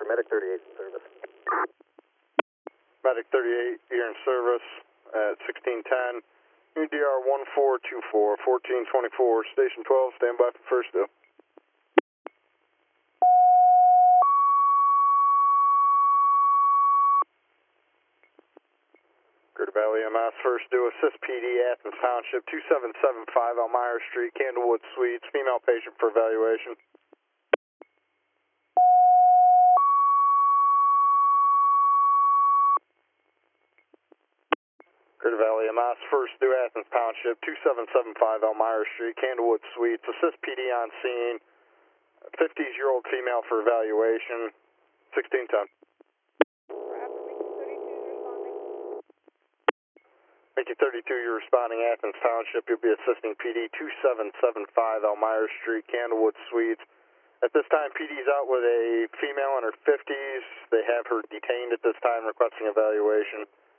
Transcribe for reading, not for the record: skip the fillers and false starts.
Medic 38 in service. Medic 38, you're in service at 1610. UDR 1424, 1424, Station 12, stand by for first due. Greater Valley MS, first due, assist PD, Athens Township, 2775 Elmira Street, Candlewood Suites, female patient for evaluation. Greater Valley MS, first due, Athens Township, 2775 Elmira Street, Candlewood Suites, assist PD on scene, 50-year-old female for evaluation, 1610. Mickey 32, you're responding Athens Township. You'll be assisting PD 2775 Elmira Street, Candlewood Suites. At this time, PD's out with a female in her 50s. They have her detained at this time, requesting evaluation.